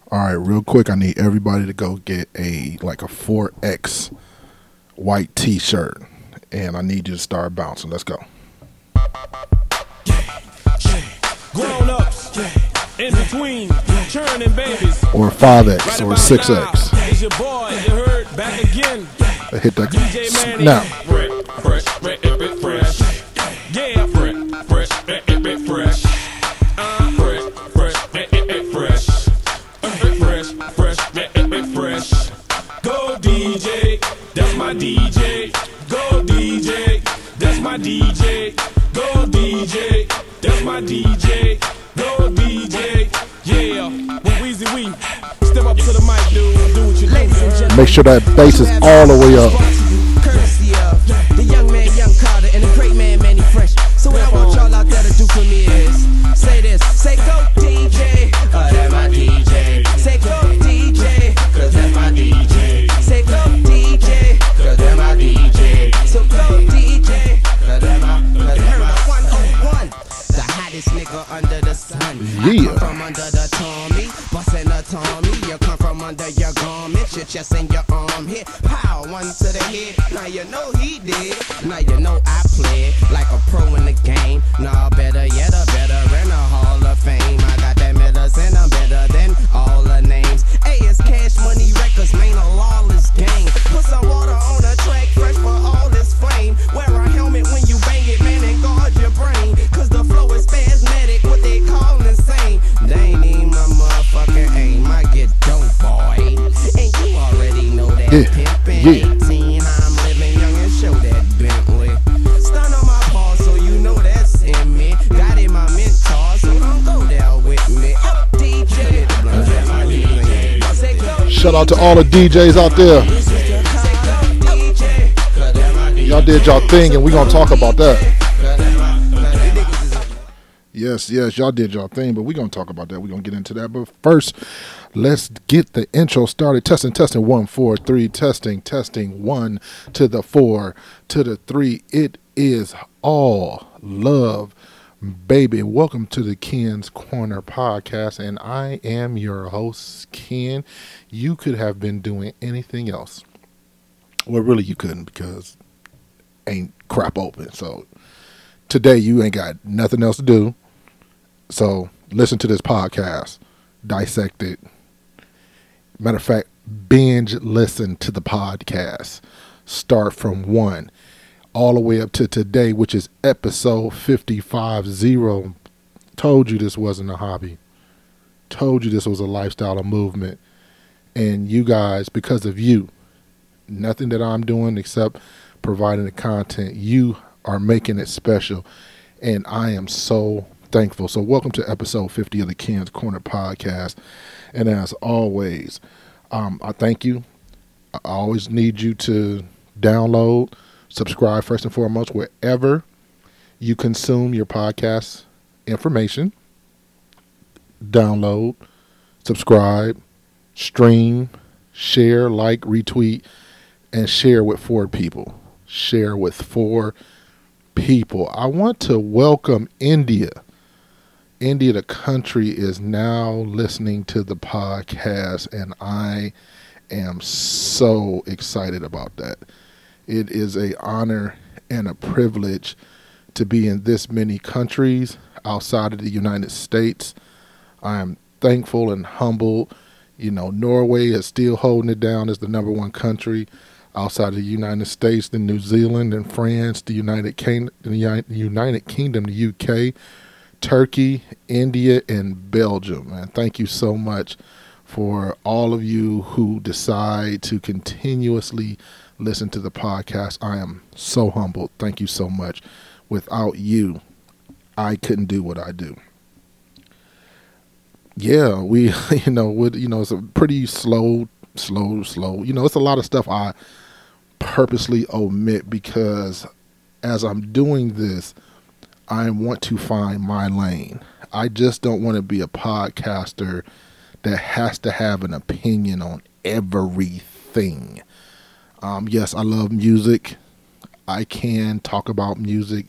All right, real quick, I need everybody to go get a 4X white T-shirt, and I need you to start bouncing. Let's go. Grown ups, in between, churning babies. Or 5X or 6X. It's your boy, you heard, back again. Hit that DJ Manny. now. Fresh, yeah, fresh, fresh. Fresh. Go DJ, that's my DJ. Go DJ, that's my DJ. Go DJ, that's my DJ. Go DJ, yeah. With Weezy We, step up to the mic, dude. Do what you do. Make sure that bass is all the way up. Courtesy of the young man, Young Carter, and the great man, Manny Fresh. So what I want y'all out there to do for me is say this, say go DJ, that's my DJ. Say go DJ, cause that's my DJ. Say go DJ, cause that's my DJ. So go DJ, cause that's my 101. The hottest nigga under the sun. Yeah. I come from under the Tommy, bustin' a Tommy. You come from under your garment, your chest and your arm hit. Pow, one to the head. Now you know he did. Now you know I played like a pro in the game. Nah, better yet, a veteran, a Hall of Fame. I got that medicine, I'm better than all the names. A is Cash Money Records, man, a lawless game. Put some water on the track, fresh for all this flame. Wear a helmet when you bang it, man, and guard your brain. Cause the flow is spasmodic, what they call insane. They ain't even my motherfucking aim. I get dope, boy. And you already know that pimpin'. 18, I'm living young and show that Bentley. Stun on my paws, so you know that's in me. Got in my mentor, so don't go there with me. Up DJ, Shout out to all the DJs out there. Y'all did y'all thing, and we gonna talk about that. Yes, y'all did y'all thing, but we gonna talk about that. We gonna get into that. But first, let's get the intro started. Testing, 1, 4, 3. Testing, 1 to the 4 to the 3. It is all love, baby. Welcome to the Ken's Corner podcast, and I am your host, Ken. You could have been doing anything else. Well, really, you couldn't, because ain't crap open. So today you ain't got nothing else to do. So listen to this podcast, dissect it. Matter of fact, binge listen to the podcast. Start from 1 all the way up to today, which is episode 55. Told you this wasn't a hobby. Told you this was a lifestyle, a movement. And you guys, because of you, nothing that I'm doing except providing the content, you are making it special. And I am so thankful. So welcome to episode 50 of the Ken's Corner podcast. And as always, I thank you. I always need you to download, subscribe first and foremost, wherever you consume your podcast information. Download, subscribe, stream, share, like, retweet, and share with 4 people. Share with 4 people. I want to welcome India. India, the country, is now listening to the podcast, and I am so excited about that. It is an honor and a privilege to be in this many countries outside of the United States. I am thankful and humbled. You know, Norway is still holding it down as the number 1 country outside of the United States, then New Zealand and France, the United Kingdom, the UK, Turkey, India, and Belgium. And thank you so much for all of you who decide to continuously listen to the podcast. I am so humbled. Thank you so much. Without you, I couldn't do what I do. Yeah, it's a pretty slow. It's a lot of stuff I purposely omit because as I'm doing this, I want to find my lane. I just don't want to be a podcaster that has to have an opinion on everything. Yes, I love music. I can talk about music,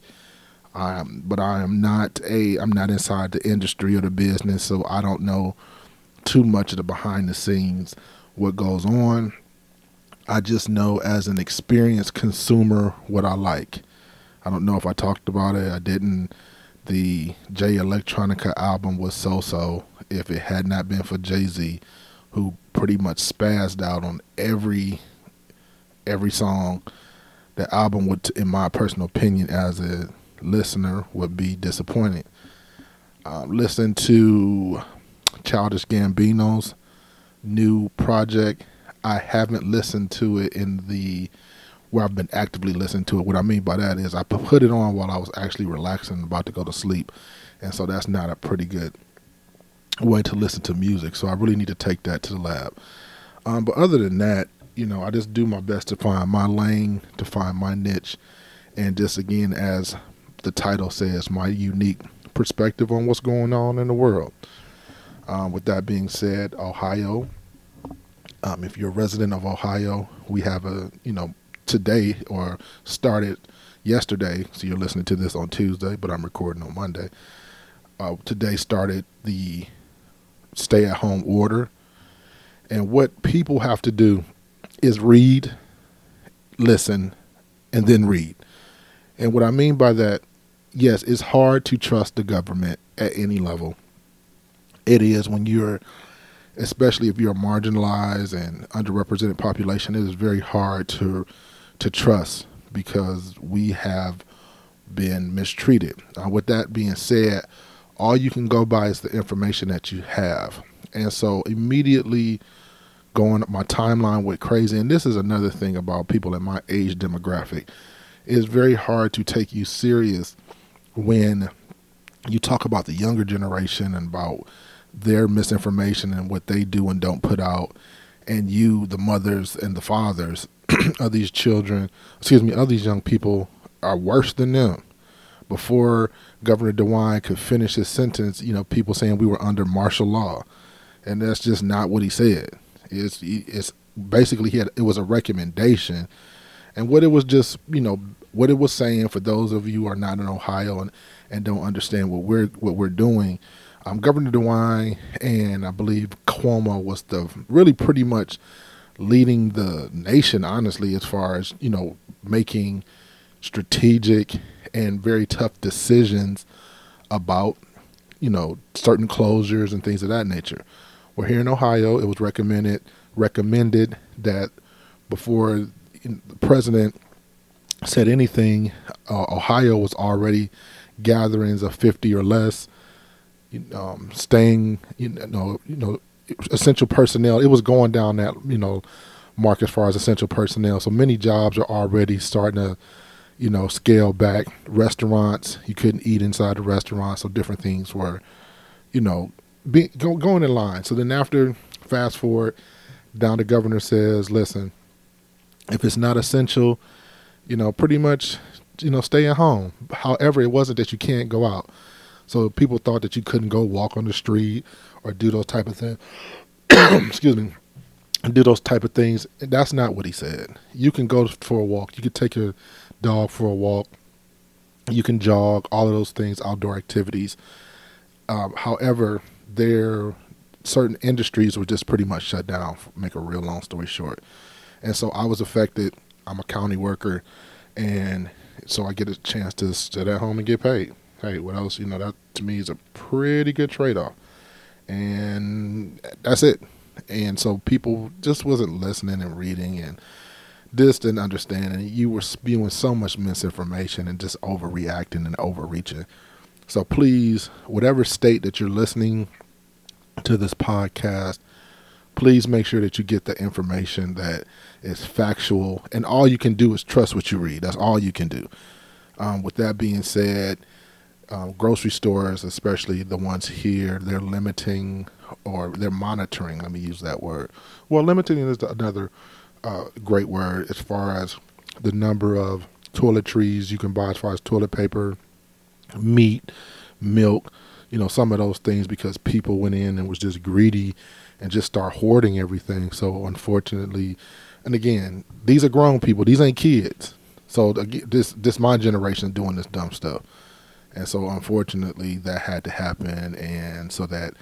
but I'm not inside the industry or the business, so I don't know too much of the behind the scenes, what goes on. I just know as an experienced consumer what I like. I don't know if I talked about it. I didn't. The Jay Electronica album was so-so. If it had not been for Jay-Z, who pretty much spazzed out on every song, the album would, in my personal opinion, as a listener, would be disappointed. Listen to Childish Gambino's new project. I haven't listened to it where I've been actively listening to it. What I mean by that is I put it on while I was actually relaxing, about to go to sleep. And so that's not a pretty good way to listen to music. So I really need to take that to the lab. But other than that, I just do my best to find my lane, to find my niche. And just, again, as the title says, my unique perspective on what's going on in the world. With that being said, Ohio, if you're a resident of Ohio, we have today, or started yesterday, so you're listening to this on Tuesday, but I'm recording on Monday. Today started the stay-at-home order. And what people have to do is read, listen, and then read. And what I mean by that, yes, it's hard to trust the government at any level. It is when especially if you're a marginalized and underrepresented population, it is very hard to trust because we have been mistreated. With that being said, all you can go by is the information that you have. And so immediately going up my timeline went crazy. And this is another thing about people in my age demographic. It's very hard to take you serious when you talk about the younger generation and about their misinformation and what they do and don't put out. And you, the mothers and the fathers of these children, of these young people, are worse than them. Before Governor DeWine could finish his sentence, people saying we were under martial law. And that's just not what he said. It's basically it was a recommendation. And what it was just, what it was saying, for those of you who are not in Ohio and don't understand what we're doing, Governor DeWine and I believe Cuomo was really pretty much leading the nation, honestly, as far as, making strategic and very tough decisions about, certain closures and things of that nature. Well, here in Ohio, it was recommended that before the president said anything, Ohio was already gatherings of 50 or less, staying, essential personnel. It was going down that, mark as far as essential personnel. So many jobs are already starting to, scale back. Restaurants, you couldn't eat inside the restaurant. So different things were, going in line. So then after, fast forward, down the governor says, listen, if it's not essential, pretty much, stay at home. However, it wasn't that you can't go out. So people thought that you couldn't go walk on the street or do those type of things. Excuse me. Do those type of things. That's not what he said. You can go for a walk. You can take your dog for a walk. You can jog, all of those things, outdoor activities. However, certain industries were just pretty much shut down, make a real long story short. And so I was affected. I'm a county worker, and so I get a chance to sit at home and get paid. Hey, what else? That to me is a pretty good trade-off. And that's it. And so people just wasn't listening and reading and just didn't understand. And you were spewing so much misinformation and just overreacting and overreaching. So please, whatever state that you're listening to this podcast, please make sure that you get the information that is factual. And all you can do is trust what you read. That's all you can do. With that being said, grocery stores, especially the ones here, they're limiting or they're monitoring. Let me use that word. Well, limiting is another great word as far as the number of toiletries you can buy, as far as toilet paper, meat, milk, some of those things, because people went in and was just greedy and just start hoarding everything. So unfortunately, and again, these are grown people. These ain't kids. So this my generation doing this dumb stuff. And so unfortunately that had to happen. And so that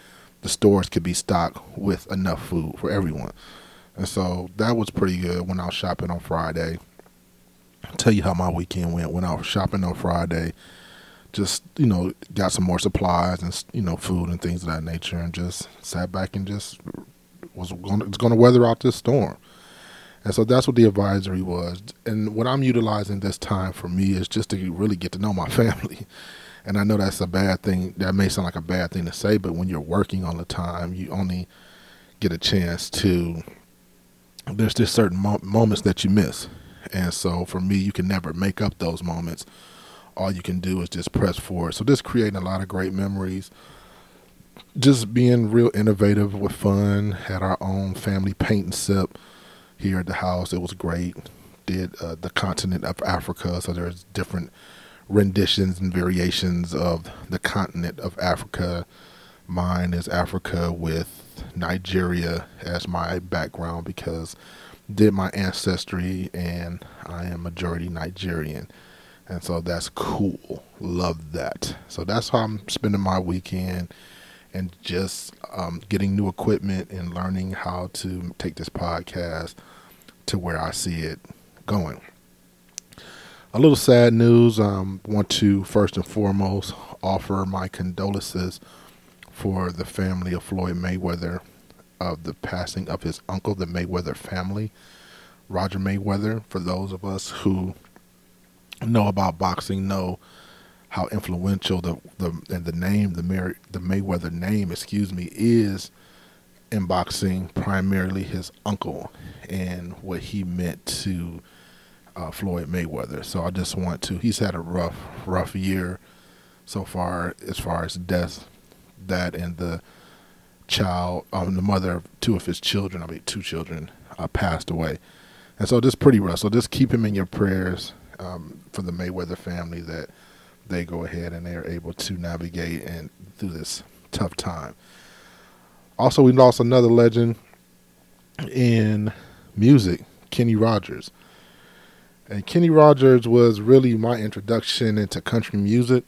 the stores could be stocked with enough food for everyone. And so that was pretty good when I was shopping on Friday. I'll tell you how my weekend went when I was shopping on Friday. Just, got some more supplies and, food and things of that nature, and just sat back and just was going to weather out this storm. And so that's what the advisory was. And what I'm utilizing this time for me is just to really get to know my family. And I know that's a bad thing. That may sound like a bad thing to say, but when you're working all the time, you only get a chance to, there's just certain moments that you miss. And so for me, you can never make up those moments. All you can do is just press forward. So just creating a lot of great memories, just being real innovative with fun, had our own family paint and sip here at the house. It was great. Did the continent of Africa. So there's different renditions and variations of the continent of Africa. Mine is Africa with Nigeria as my background because did my ancestry and I am majority Nigerian. And so that's cool. Love that. So that's how I'm spending my weekend, and just getting new equipment and learning how to take this podcast to where I see it going. A little sad news. Want to first and foremost offer my condolences for the family of Floyd Mayweather, of the passing of his uncle, the Mayweather family, Roger Mayweather. For those of us who know about boxing, know how influential the Mayweather name, is in boxing. Primarily his uncle and what he meant to Floyd Mayweather. So I just want to. He's had a rough year so far as death. That and the child, the mother of two children, passed away, and so just pretty rough. So just keep him in your prayers. For the Mayweather family, that they go ahead and they're able to navigate and through this tough time. Also, we lost another legend in music, Kenny Rogers. And Kenny Rogers was really my introduction into country music.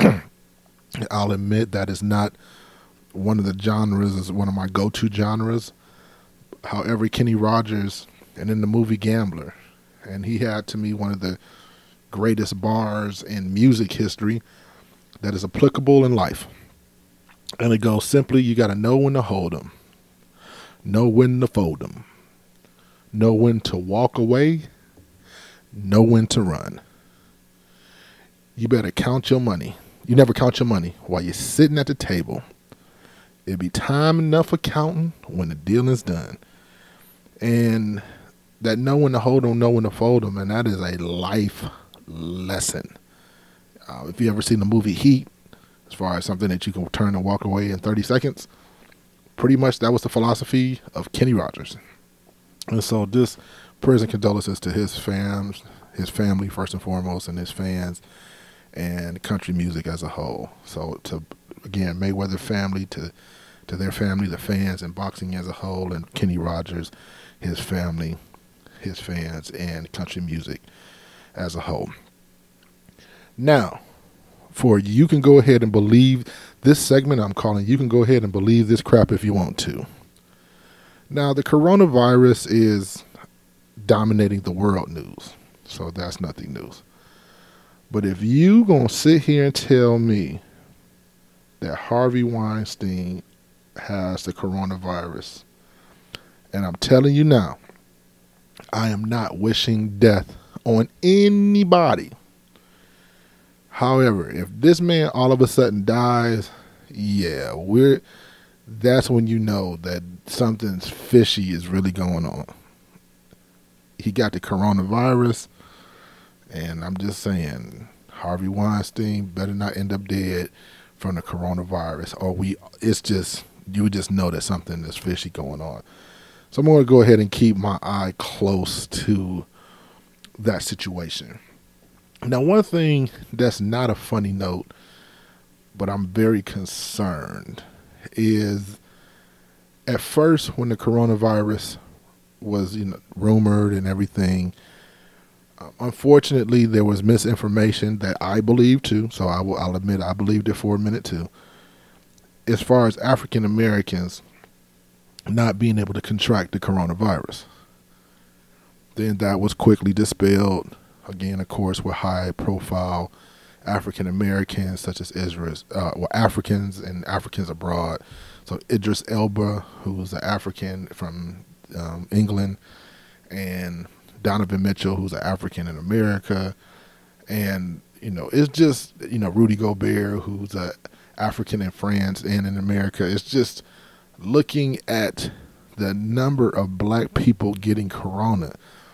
I'll admit that is not one of the genres, is one of my go-to genres. However, Kenny Rogers, and in the movie Gambler, and he had to me one of the greatest bars in music history that is applicable in life. And it goes simply, you got to know when to hold 'em, know when to fold 'em, know when to walk away, know when to run. You better count your money. You never count your money while you're sitting at the table. It'll be time enough for counting when the deal is done. And that know when to hold 'em, know when to fold 'em, and that is a life lesson. If you ever seen the movie Heat, as far as something that you can turn and walk away in 30 seconds, pretty much that was the philosophy of Kenny Rogers. And so just prayers and condolences to his family first and foremost, and his fans, and country music as a whole. So to, again, Mayweather family, to their family, the fans, and boxing as a whole, and Kenny Rogers, his family, his fans, and country music as a whole. Now, for you can go ahead and believe this segment I'm calling, you can go ahead and believe this crap if you want to. Now, the coronavirus is dominating the world news, so that's nothing news. But if you gonna sit here and tell me that Harvey Weinstein has the coronavirus, and I'm telling you now, I am not wishing death on anybody. However, if this man all of a sudden dies, that's when you know that something's fishy is really going on. He got the coronavirus, and I'm just saying, Harvey Weinstein better not end up dead from the coronavirus, or you just know that something is fishy going on. So I'm going to go ahead and keep my eye close to that situation. Now, one thing that's not a funny note, but I'm very concerned, is at first when the coronavirus was rumored and everything, unfortunately there was misinformation that I believed too. So I'll admit I believed it for a minute too. as far as African Americans not being able to contract the coronavirus. Then that was quickly dispelled, again, of course, with high-profile African Americans such as Africans and Africans abroad. So Idris Elba, who's an African from England, and Donovan Mitchell, who's an African in America, and it's just Rudy Gobert, who's an African in France and in America. It's just looking at the number of black people getting corona.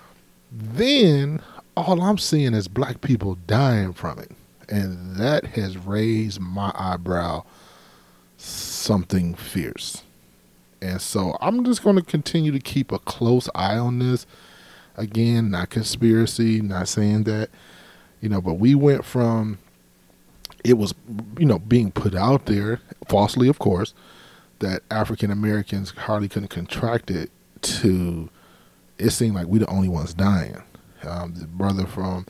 Then all I'm seeing is black people dying from it. And that has raised my eyebrow something fierce. And so I'm just going to continue to keep a close eye on this. Again, not conspiracy, not saying that, but we went from, it was, being put out there, falsely, of course, that African Americans hardly couldn't contract it, to it seemed like we the only ones dying. The brother from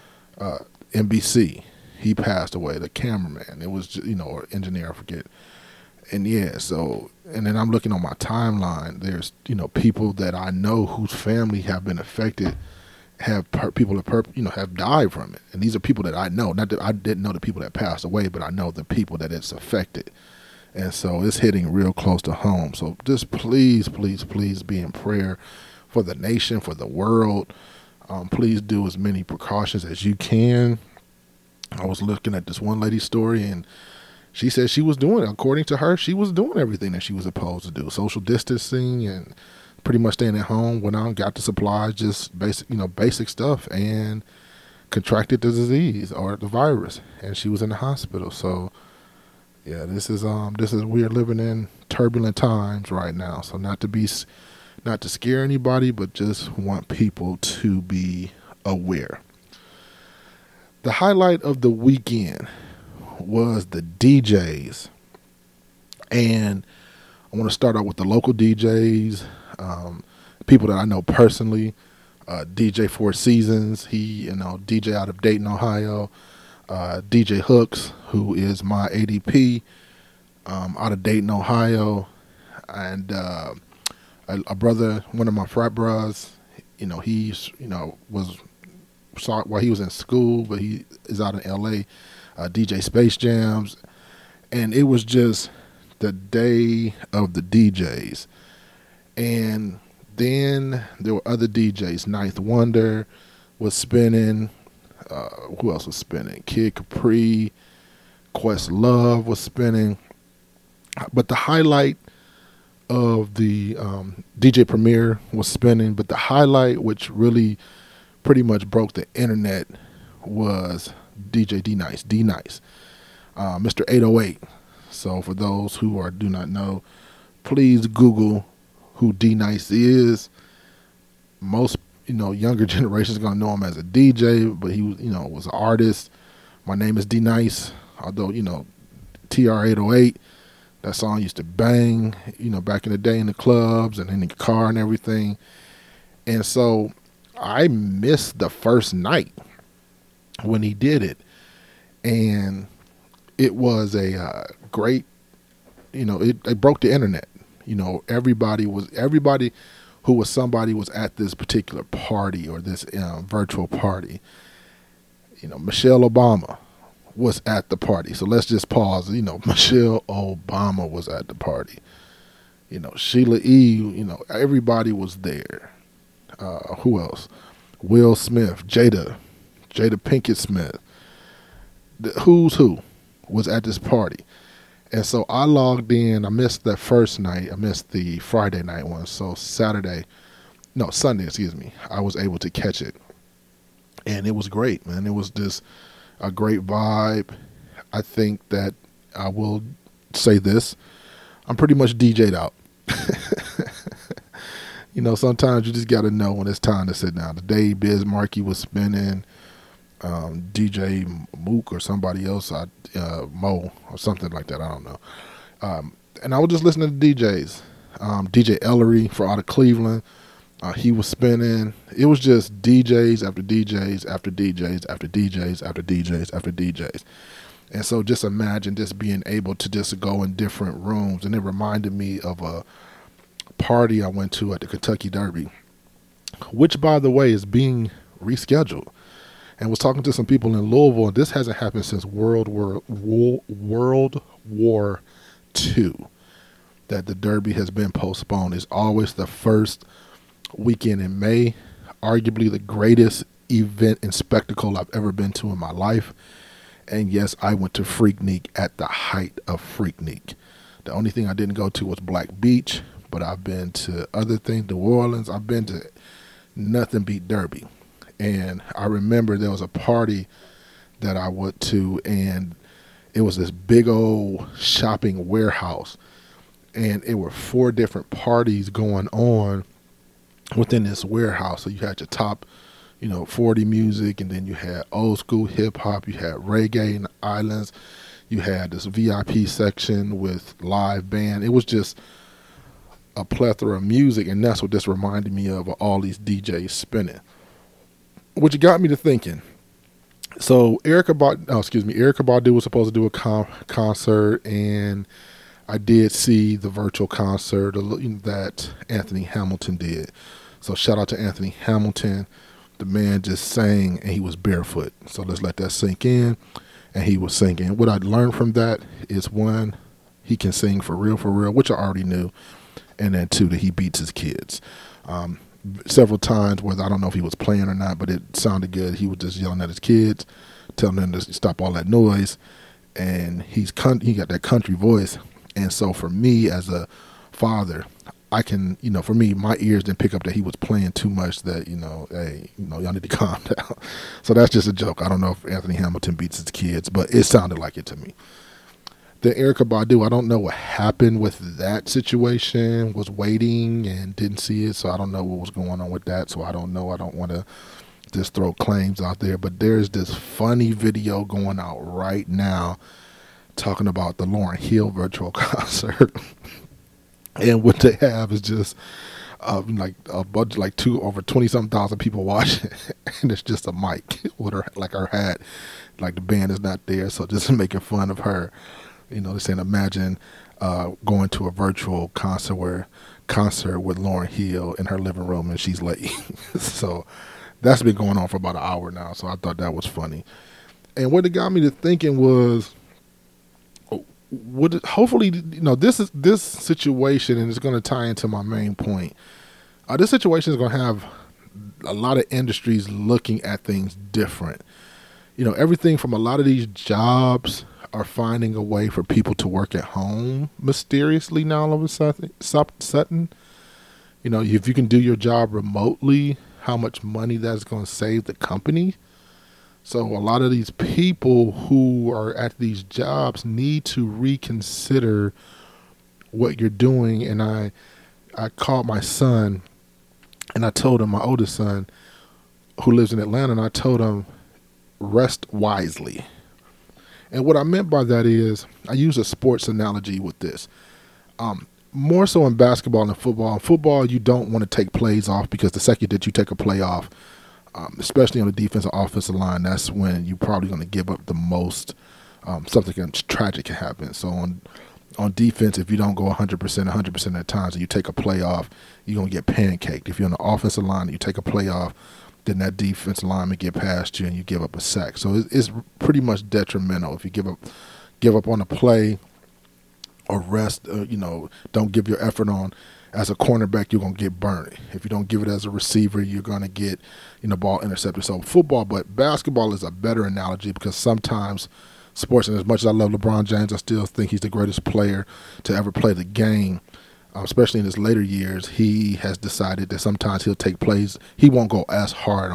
NBC, he passed away, the cameraman. It was, or engineer, I forget. And yeah, so, and then I'm looking on my timeline. There's, people that I know whose family have been affected, have died from it. And these are people that I know. Not that I didn't know the people that passed away, but I know the people that it's affected. And so it's hitting real close to home. So just please, please, please be in prayer for the nation, for the world. Please do as many precautions as you can. I was looking at this one lady's story, and she said she was doing, according to her, she was doing everything that she was supposed to do. Social distancing and pretty much staying at home, went out and got the supplies, just basic stuff, and contracted the disease or the virus. And she was in the hospital. So yeah, this is we are living in turbulent times right now. So not to scare anybody, but just want people to be aware. The highlight of the weekend was the DJs, and I want to start out with the local DJs, people that I know personally. DJ Four Seasons, he DJ out of Dayton, Ohio. DJ Hooks, who is my ADP, out of Dayton, Ohio, and a brother, one of my frat bros. He's while he was in school, but he is out in LA. DJ Space Jams, and it was just the day of the DJs. And then there were other DJs. Ninth Wonder was spinning. Who else was spinning? Kid Capri, Questlove was spinning. But the highlight of the DJ Premier was spinning. But the highlight, which really pretty much broke the internet, was DJ D-Nice, Mr. 808. So for those who do not know, please Google who D-Nice is. Most younger generations are gonna know him as a DJ, but he was an artist. My name is D-Nice. Although TR-808, that song used to bang, back in the day in the clubs and in the car and everything. And so I missed the first night when he did it, and it was a great, it broke the internet. Everybody who was somebody was at this particular party or this virtual party. Michelle Obama was at the party. So let's just pause. Michelle Obama was at the party. Sheila E., everybody was there. Who else? Will Smith, Jada Pinkett Smith. The who's who was at this party. And so I logged in. I missed that first night. I missed the Friday night one. So Sunday, I was able to catch it. And it was great, man. It was just a great vibe. I think that I will say this. I'm pretty much DJ'd out. Sometimes you just got to know when it's time to sit down. The day Biz Markie was spinning, DJ Mook or somebody else, Mo or something like that, I don't know. And I was just listening to DJs. DJ Ellery out of Cleveland, he was spinning. It was just DJs after DJs after DJs after DJs after DJs after DJs. And so just imagine just being able to just go in different rooms. And it reminded me of a party I went to at the Kentucky Derby, which, by the way, is being rescheduled. And was talking to some people in Louisville, and this hasn't happened since World War II, that the Derby has been postponed. It's always the first weekend in May, arguably the greatest event and spectacle I've ever been to in my life. And yes, I went to Freaknik at the height of Freaknik. The only thing I didn't go to was Black Beach, but I've been to other things, New Orleans. I've been to nothing beat Derby. And I remember there was a party that I went to, and it was this big old shopping warehouse. And it were 4 different parties going on within this warehouse. So you had your top, 40 music, and then you had old school hip hop, you had reggae in the islands, you had this VIP section with live band. It was just a plethora of music, and that's what this reminded me of all these DJs spinning. Which got me to thinking. So Erykah Badu was supposed to do a concert, and I did see the virtual concert that Anthony Hamilton did. So shout out to Anthony Hamilton. The man just sang, and he was barefoot. So let's let that sink in. And he was singing. What I learned from that is, 1, he can sing for real, which I already knew. And then 2, that he beats his kids. Several times, whether I don't know if he was playing or not, but it sounded good. He was just yelling at his kids, telling them to stop all that noise. And he got that country voice. And so for me as a father, I can, for me, my ears didn't pick up that he was playing too much, that, hey, y'all need to calm down. So that's just a joke. I don't know if Anthony Hamilton beats his kids, but it sounded like it to me. The Erykah Badu, I don't know what happened with that situation, was waiting and didn't see it. So I don't know what was going on with that. So I don't know. I don't want to just throw claims out there, but there's this funny video going out right now talking about the Lauryn Hill virtual concert. And what they have is just like a bunch, like over 20-something thousand people watching, and it's just a mic with her hat, like the band is not there, so just making fun of her. They're saying, imagine going to a virtual concert with Lauryn Hill in her living room and she's late. So that's been going on for about an hour now. So I thought that was funny. And what it got me to thinking was, hopefully, this situation, and it's going to tie into my main point. This situation is going to have a lot of industries looking at things different. Everything from a lot of these jobs are finding a way for people to work at home mysteriously now all of a sudden. If you can do your job remotely, how much money that's going to save the company. So a lot of these people who are at these jobs need to reconsider what you're doing. And I called my son, and I told him, my oldest son, who lives in Atlanta, and I told him, rest wisely. And what I meant by that is, I use a sports analogy with this. More so in basketball and football. In football, you don't want to take plays off, because the second that you take a play off, especially on the defensive offensive line, that's when you're probably going to give up the most. Something tragic can happen. So on defense, if you don't go 100% of the times and you take a play off, you're going to get pancaked. If you're on the offensive line and you take a play off, then that defensive lineman get past you and you give up a sack. So it's pretty much detrimental if you give up on a play or rest. Don't give your effort on. As a cornerback, you're going to get burned. If you don't give it as a receiver, you're going to get ball intercepted. So football, but basketball is a better analogy, because sometimes sports, and as much as I love LeBron James, I still think he's the greatest player to ever play the game. Especially in his later years, he has decided that sometimes he'll take plays. He won't go as hard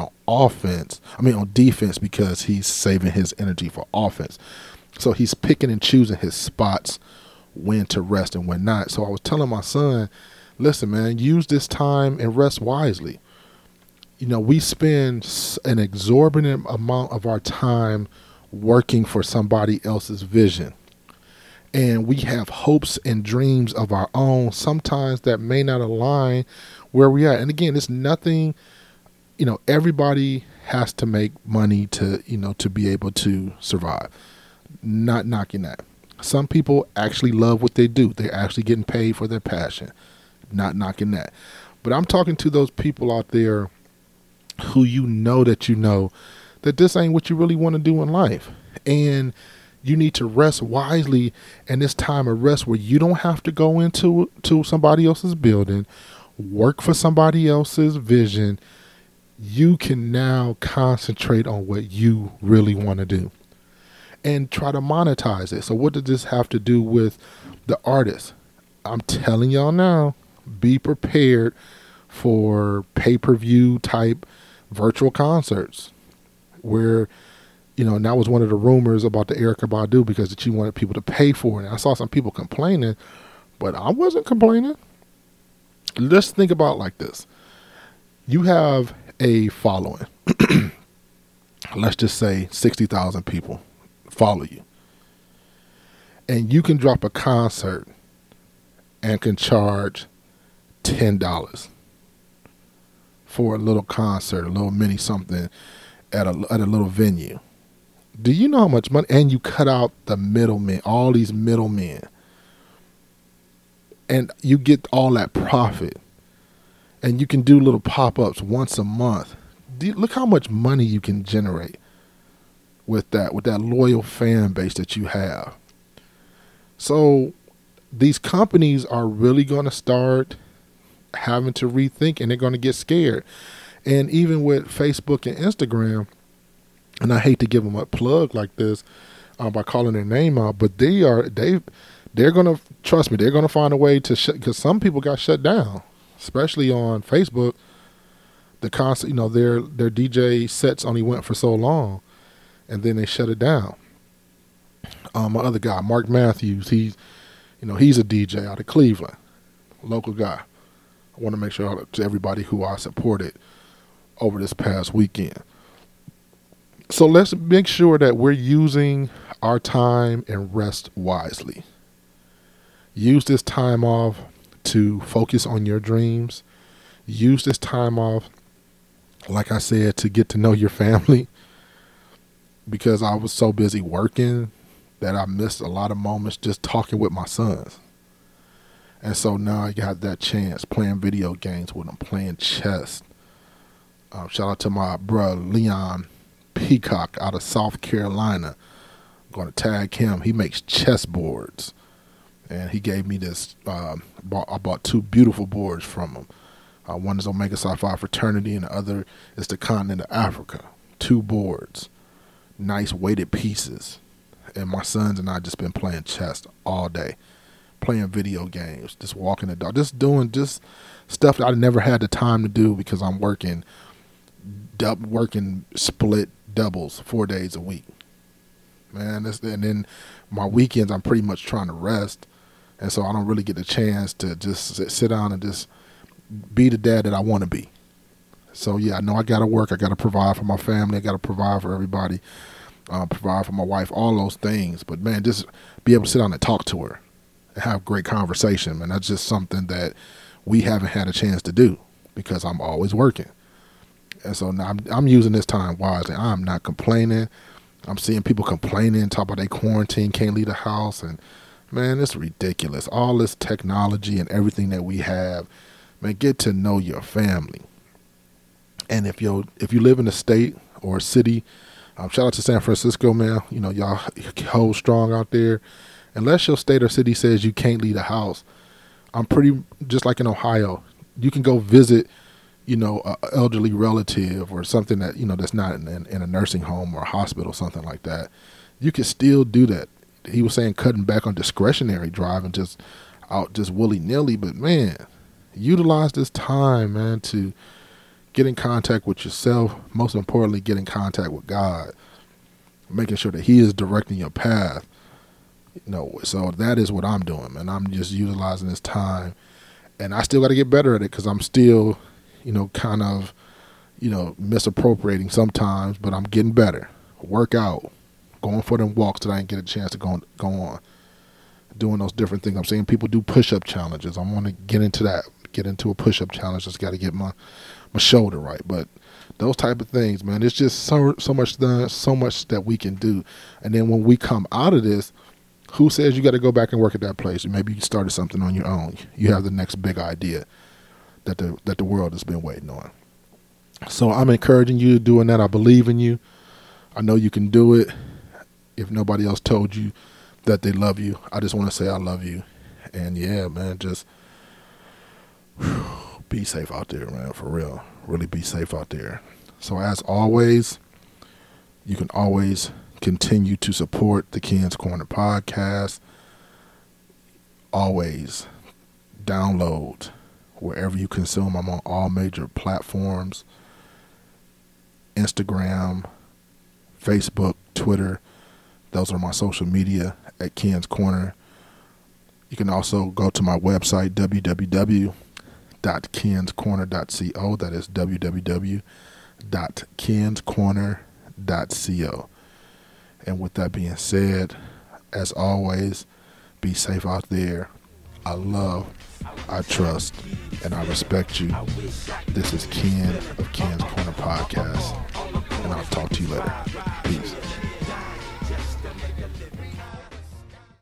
on defense, because he's saving his energy for offense. So he's picking and choosing his spots, when to rest and when not. So I was telling my son, listen, man, use this time and rest wisely. We spend an exorbitant amount of our time working for somebody else's vision. And we have hopes and dreams of our own, sometimes that may not align where we are. And again, it's nothing, everybody has to make money to be able to survive. Not knocking that. Some people actually love what they do. They're actually getting paid for their passion. Not knocking that. But I'm talking to those people out there who you know that this ain't what you really want to do in life. And you need to rest wisely in this time of rest where you don't have to go into somebody else's building, work for somebody else's vision. You can now concentrate on what you really want to do and try to monetize it. So what does this have to do with the artist? I'm telling y'all now, be prepared for pay-per-view type virtual concerts where, and that was one of the rumors about the Erykah Badu, because she wanted people to pay for it. And I saw some people complaining, but I wasn't complaining. Let's think about it like this. You have a following. Let's just say 60,000 people follow you. And you can drop a concert and can charge $10 for a little concert, a little mini something at a little venue. Do you know how much money? And you cut out the middlemen, all these middlemen, and you get all that profit. And you can do little pop-ups once a month. Look how much money you can generate with that loyal fan base that you have. So these companies are really going to start having to rethink, and they're going to get scared. And even with Facebook and Instagram, and I hate to give them a plug like this by calling their name out, but they're going to, trust me, they're going to find a way to because some people got shut down, especially on Facebook. The concert, their DJ sets only went for so long, and then they shut it down. My other guy, Mark Matthews, he's a DJ out of Cleveland, local guy. I want to make sure to everybody who I supported over this past weekend. So let's make sure that we're using our time and rest wisely. Use this time off to focus on your dreams. Use this time off, like I said, to get to know your family, because I was so busy working that I missed a lot of moments just talking with my sons. And so now I got that chance playing video games with them, playing chess. Shout out to my brother Leon Peacock out of South Carolina. I'm going to tag him. He makes chess boards. And he gave me this, I bought two beautiful boards from him. One is Omega Psi Phi Fraternity, and the other is the continent of Africa. 2 boards, nice weighted pieces. And my sons and I just been playing chess all day, playing video games, just walking the dog, just doing just stuff that I never had the time to do because I'm working split doubles 4 days a week. Man, and then my weekends I'm pretty much trying to rest. And so I don't really get the chance to just sit down and just be the dad that I want to be. So, yeah, I know I got to work. I got to provide for my family. I got to provide for everybody, provide for my wife, all those things. But, man, just be able to sit down and talk to her and have great conversation, man. That's just something that we haven't had a chance to do because I'm always working. And so now I'm using this time wisely. I'm not complaining. I'm seeing people complaining, talk about they quarantine, can't leave the house, and man, it's ridiculous. All this technology and everything that we have, man, get to know your family. And if you live in a state or a city, shout out to San Francisco, man. Y'all hold strong out there. Unless your state or city says you can't leave the house, I'm pretty just like in Ohio. You can go visit, an elderly relative or something that that's not in a nursing home or a hospital, something like that. You can still do that. He was saying cutting back on discretionary driving, just willy-nilly. But, man, utilize this time, man, to get in contact with yourself. Most importantly, get in contact with God, making sure that he is directing your path. So that is what I'm doing, man. I'm just utilizing this time. And I still got to get better at it because I'm still, kind of, misappropriating sometimes. But I'm getting better. Work out. Going for them walks that I didn't get a chance to go on. Doing those different things. I'm seeing people do push-up challenges. I want to get into that. get into a push-up challenge. Just got to get my shoulder right. But those type of things, man, it's just so much done, so much that we can do. And then when we come out of this, who says you got to go back and work at that place? Maybe you started something on your own. You have the next big idea that the world has been waiting on. So I'm encouraging you doing that. I believe in you. I know you can do it. If nobody else told you that they love you, I just want to say I love you. And yeah, man, just be safe out there, man, for real. Really be safe out there. So as always, you can always continue to support the Ken's Corner podcast. Always download wherever you consume. I'm on all major platforms: Instagram, Facebook, Twitter. Those are my social media at Ken's Corner. You can also go to my website, www.kenscorner.co. That is www.kenscorner.co. And with that being said, as always, be safe out there. I love, I trust, and I respect you. This is Ken of Ken's Corner Podcast, and I'll talk to you later.